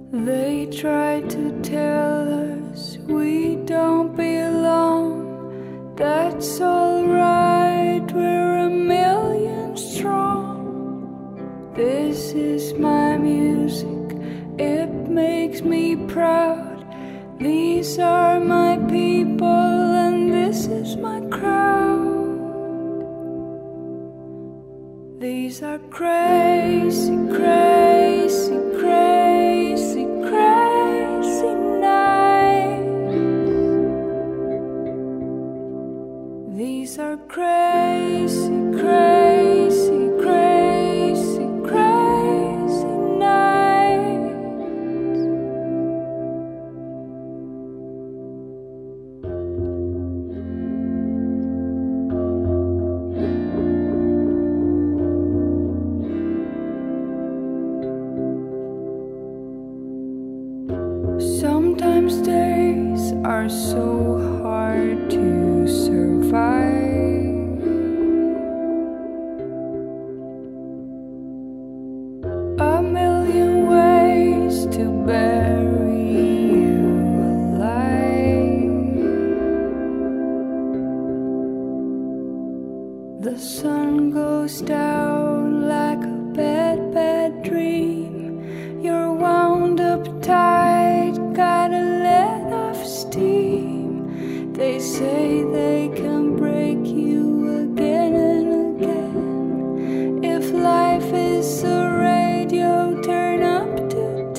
They try to tell us we don't belong. That's alright, we're a million strong. This is my music, it makes me proud. These are my people and this is my crowd. These are crazy, crazy, crazy, crazy nights. These are crazy, crazy, crazy, crazy nights. Sometimes days are so hard to survive. A million ways to bury you alive. The sun goes down like a bad, bad dream. You're wound up tight, gotta let off steam. They say they can break you again and again. If life is a radio, turn up to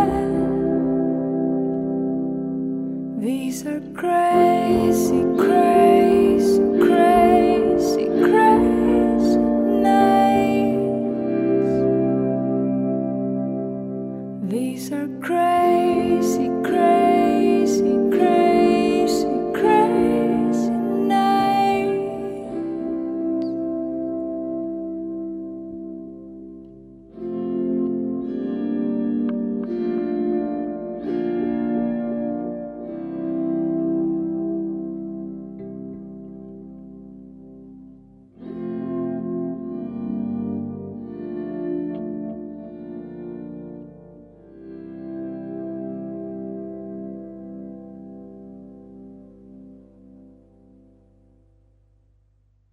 10. These are crazy, crazy, crazy, crazy nights. These are crazy, crazy,